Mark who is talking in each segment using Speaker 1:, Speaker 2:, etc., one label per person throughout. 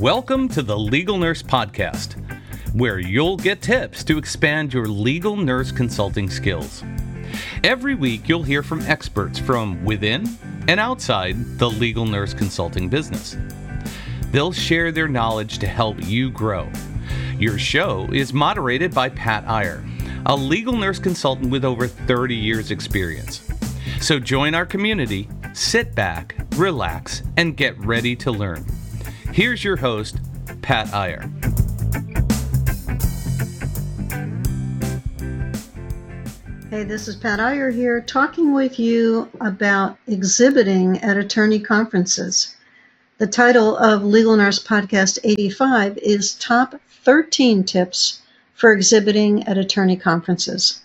Speaker 1: Welcome to the Legal Nurse Podcast, where you'll get tips to expand your legal nurse consulting skills. Every week, you'll hear from experts from within and outside the legal nurse consulting business. They'll share their knowledge to help you grow. Your show is moderated by Pat Iyer, a legal nurse consultant with over 30 years' experience. So join our community, sit back, relax, and get ready to learn. Here's your host, Pat Iyer.
Speaker 2: Hey, this is Pat Iyer here, talking with you about exhibiting at attorney conferences. The title of Legal Nurse Podcast 85 is Top 13 Tips for Exhibiting at Attorney Conferences.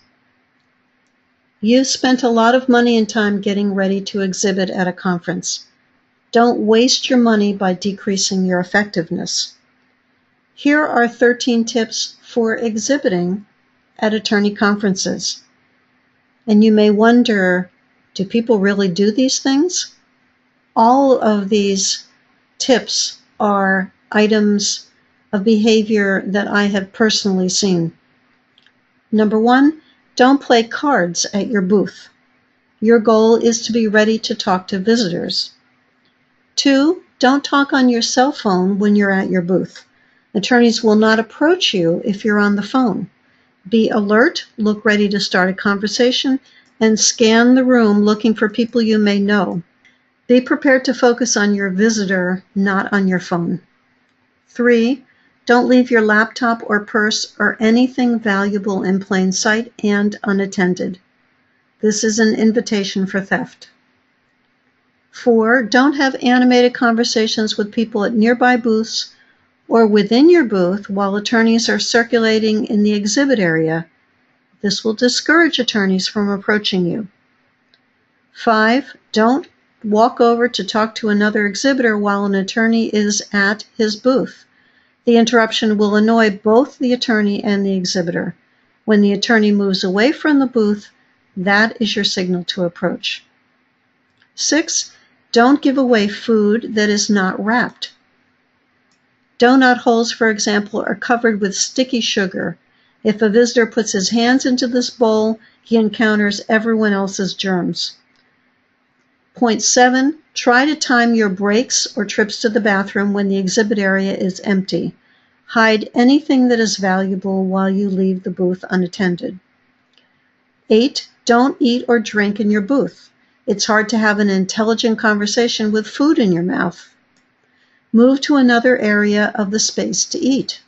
Speaker 2: You spent a lot of money and time getting ready to exhibit at a conference. Don't waste your money by decreasing your effectiveness. Here are 13 tips for exhibiting at attorney conferences. And you may wonder, do people really do these things? All of these tips are items of behavior that I have personally seen. Number one, don't play cards at your booth. Your goal is to be ready to talk to visitors. 2, don't talk on your cell phone when you're at your booth. Attorneys will not approach you if you're on the phone. Be alert, look ready to start a conversation, and scan the room looking for people you may know. Be prepared to focus on your visitor, not on your phone. 3, don't leave your laptop or purse or anything valuable in plain sight and unattended. This is an invitation for theft. 4, don't have animated conversations with people at nearby booths or within your booth while attorneys are circulating in the exhibit area. This will discourage attorneys from approaching you. 5, don't walk over to talk to another exhibitor while an attorney is at his booth. The interruption will annoy both the attorney and the exhibitor. When the attorney moves away from the booth, that is your signal to approach. 6, don't give away food that is not wrapped. Donut holes, for example, are covered with sticky sugar. If a visitor puts his hands into this bowl, he encounters everyone else's germs. Point 7, try to time your breaks or trips to the bathroom when the exhibit area is empty. Hide anything that is valuable while you leave the booth unattended. 8, don't eat or drink in your booth. It's hard to have an intelligent conversation with food in your mouth. Move to another area of the space to eat.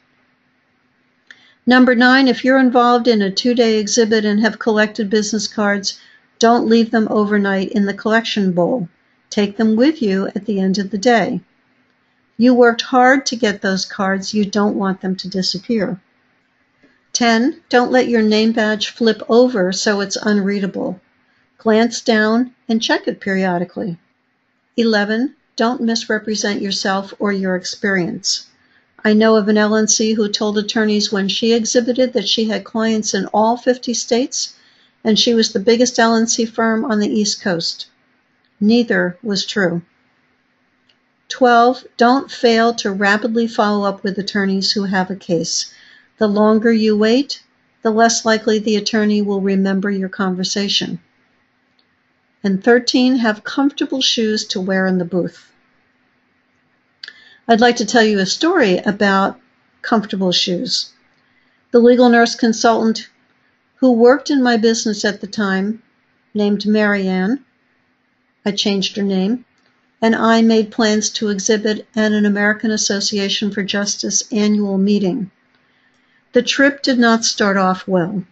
Speaker 2: Number 9, if you're involved in a 2-day exhibit and have collected business cards, don't leave them overnight in the collection bowl. Take them with you at the end of the day. You worked hard to get those cards. You don't want them to disappear. 10, don't let your name badge flip over so it's unreadable. Glance down and check it periodically. 11, don't misrepresent yourself or your experience. I know of an LNC who told attorneys when she exhibited that she had clients in all 50 states and she was the biggest LNC firm on the East Coast. Neither was true. 12, don't fail to rapidly follow up with attorneys who have a case. The longer you wait, the less likely the attorney will remember your conversation. And 13, have comfortable shoes to wear in the booth. I'd like to tell you a story about comfortable shoes. The legal nurse consultant who worked in my business at the time, named Marianne, I changed her name, and I made plans to exhibit at an American Association for Justice annual meeting. The trip did not start off well.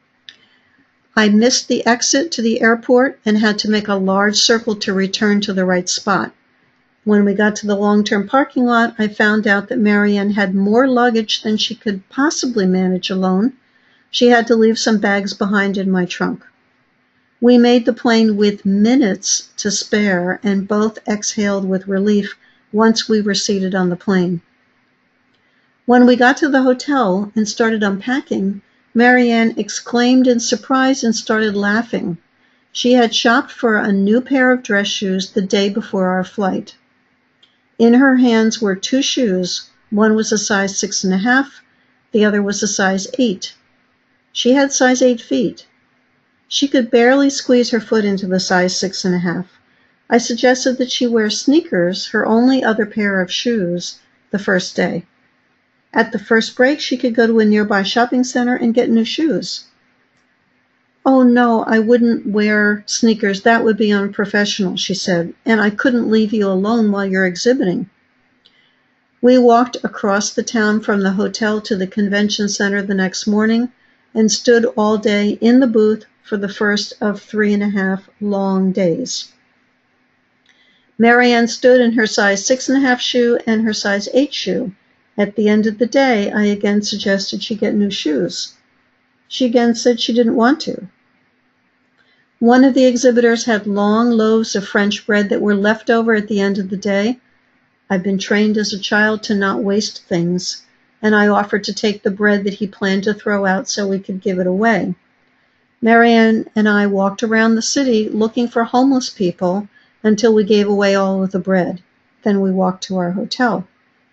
Speaker 2: I missed the exit to the airport and had to make a large circle to return to the right spot. When we got to the long-term parking lot, I found out that Marianne had more luggage than she could possibly manage alone. She had to leave some bags behind in my trunk. We made the plane with minutes to spare and both exhaled with relief once we were seated on the plane. When we got to the hotel and started unpacking, Marianne exclaimed in surprise and started laughing. She had shopped for a new pair of dress shoes the day before our flight. In her hands were 2 shoes. One was a size 6.5, the other was a size 8. She had size 8 feet. She could barely squeeze her foot into the size 6.5. I suggested that she wear sneakers, her only other pair of shoes, the first day. At the first break, she could go to a nearby shopping center and get new shoes. "Oh no, I wouldn't wear sneakers. That would be unprofessional," she said, "and I couldn't leave you alone while you're exhibiting." We walked across the town from the hotel to the convention center the next morning and stood all day in the booth for the first of 3.5 long days. Marianne stood in her size 6.5 shoe and her size 8 shoe. At the end of the day, I again suggested she get new shoes. She again said she didn't want to. One of the exhibitors had long loaves of French bread that were left over at the end of the day. I've been trained as a child to not waste things, and I offered to take the bread that he planned to throw out so we could give it away. Marianne and I walked around the city looking for homeless people until we gave away all of the bread. Then we walked to our hotel.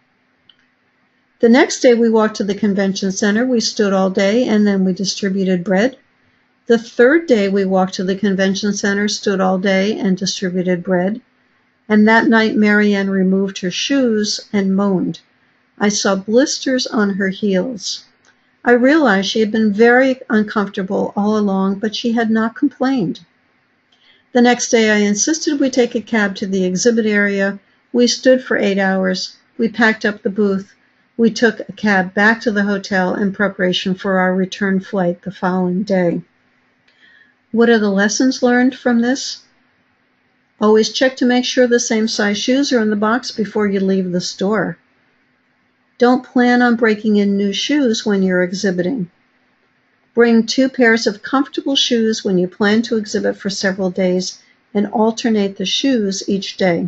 Speaker 2: The next day we walked to the convention center. We stood all day and then we distributed bread. The third day we walked to the convention center, stood all day and distributed bread. And that night Marianne removed her shoes and moaned. I saw blisters on her heels. I realized she had been very uncomfortable all along, but she had not complained. The next day I insisted we take a cab to the exhibit area. We stood for 8 hours. We packed up the booth. We took a cab back to the hotel in preparation for our return flight the following day. What are the lessons learned from this? Always check to make sure the same size shoes are in the box before you leave the store. Don't plan on breaking in new shoes when you're exhibiting. Bring 2 pairs of comfortable shoes when you plan to exhibit for several days and alternate the shoes each day.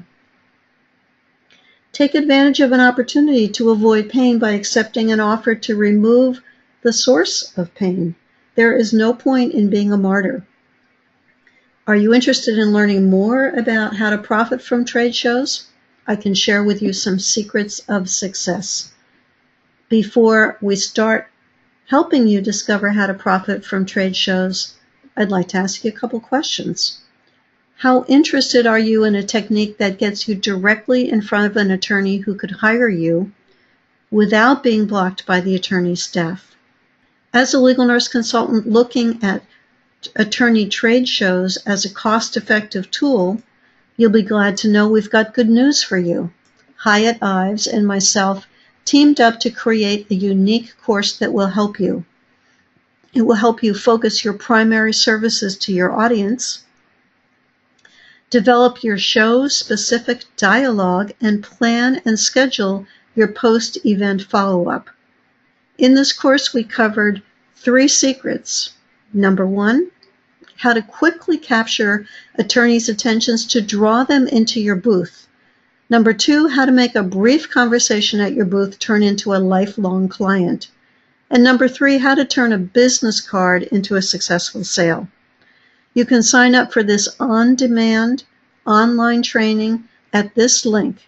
Speaker 2: Take advantage of an opportunity to avoid pain by accepting an offer to remove the source of pain. There is no point in being a martyr. Are you interested in learning more about how to profit from trade shows? I can share with you some secrets of success. Before we start helping you discover how to profit from trade shows, I'd like to ask you a couple questions. How interested are you in a technique that gets you directly in front of an attorney who could hire you without being blocked by the attorney's staff? As a legal nurse consultant looking at attorney trade shows as a cost-effective tool, you'll be glad to know we've got good news for you. Hyatt Ives and myself teamed up to create a unique course that will help you. It will help you focus your primary services to your audience, develop your show-specific dialogue, and plan and schedule your post-event follow-up. In this course, we covered 3 secrets. Number 1, how to quickly capture attorneys' attentions to draw them into your booth. Number 2, how to make a brief conversation at your booth turn into a lifelong client. And number 3, how to turn a business card into a successful sale. You can sign up for this on-demand online training at this link,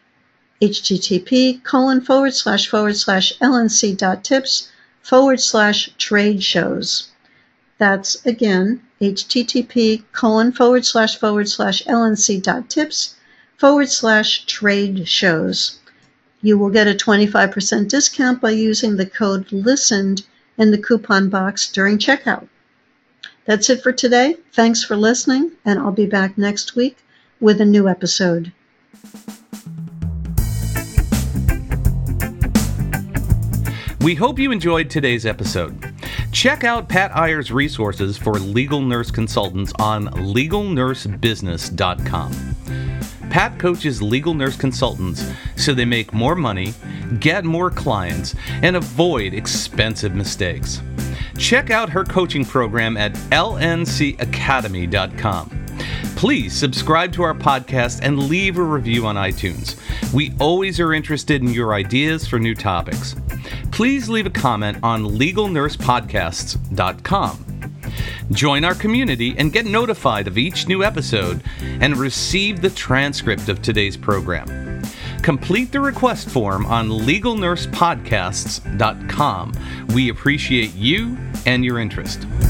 Speaker 2: http://lnc.tips/trade shows. That's again, http://lnc.tips/trade shows. You will get a 25% discount by using the code LISTENED in the coupon box during checkout. That's it for today. Thanks for listening, and I'll be back next week with a new episode.
Speaker 1: We hope you enjoyed today's episode. Check out Pat Iyer's resources for legal nurse consultants on legalnursebusiness.com. Pat coaches legal nurse consultants so they make more money, get more clients, and avoid expensive mistakes. Check out her coaching program at lncacademy.com. Please subscribe to our podcast and leave a review on iTunes. We always are interested in your ideas for new topics. Please leave a comment on legalnursepodcasts.com. Join our community and get notified of each new episode and receive the transcript of today's program. Complete the request form on legalnursepodcasts.com. We appreciate you and your interest.